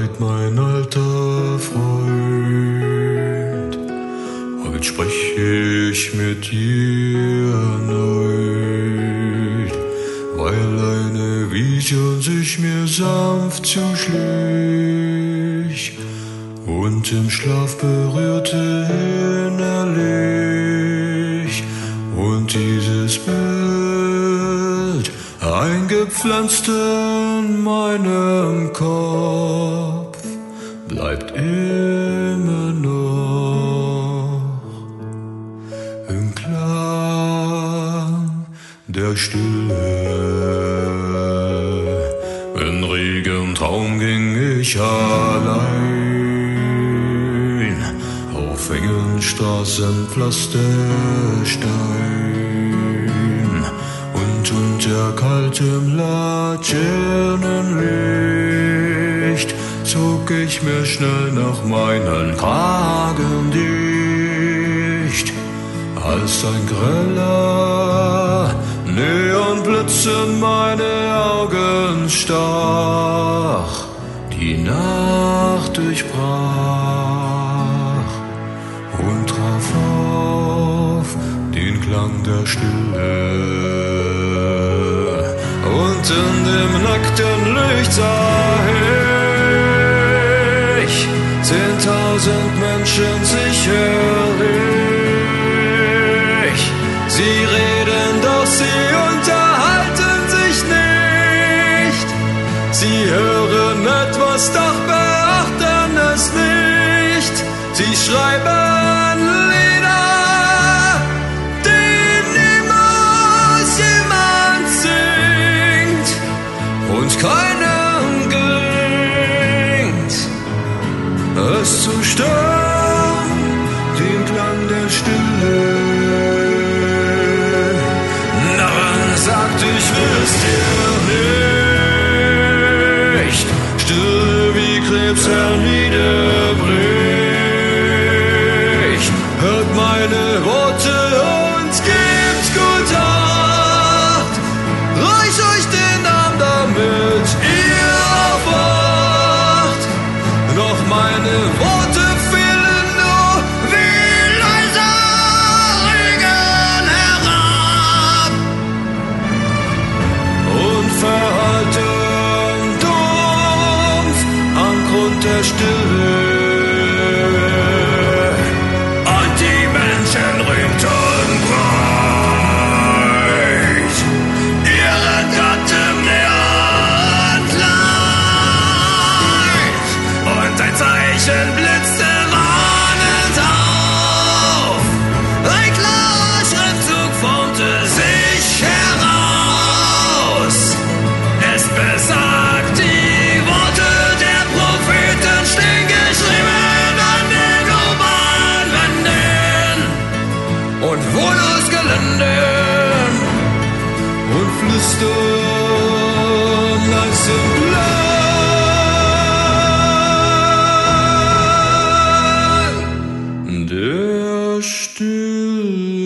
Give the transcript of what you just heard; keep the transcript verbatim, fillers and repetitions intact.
bereit, mein alter Freund. Heute spreche ich mit dir erneut, weil eine Vision sich mir sanft zuschlich und im Schlaf berührte innerlich. Und dieses Bild, eingepflanzt in meinem Kopf, bleibt immer noch im Klang der Stille. In regem Traum ging ich allein auf engen Straßen, Pflasterstein, und unter kaltem Laternenlicht zog ich mir schnell nach meinen Kragen dicht, als ein greller Neonblitz in meine Augen stach, die Nacht durchbrach und traf auf den Klang der Stille. Und in dem nackten Licht sah ich zehntausend Menschen sicherlich. Sie reden, doch sie unterhalten sich nicht. Sie hören etwas, doch beachten es nicht. Sie schreiben Lieder, die niemals jemand singt, und keinem gelingt es zu stören, den Klang der Stille. Narren, sagt, ich will's dir nicht, Stille wie Krebs herniederbricht. Hört meine Worte und gebt gut Acht, reich euch den Arm, damit ihr aufwacht. Noch meine Worte fehlen nur wie leiser Regen herab und verhalten dumpf am Grund der Stille. Und die Menschen rühmten breit ihren Gott im Neonlicht. Und ein Zeichen blitzte warnend auf. Ein klarer Schriftzug formte sich heraus. Es besagt, die Worte der Propheten stehen geschrieben an den U-Bahn-Wänden und Wohnhausgeländen und flüstern leise im Klang der Stille.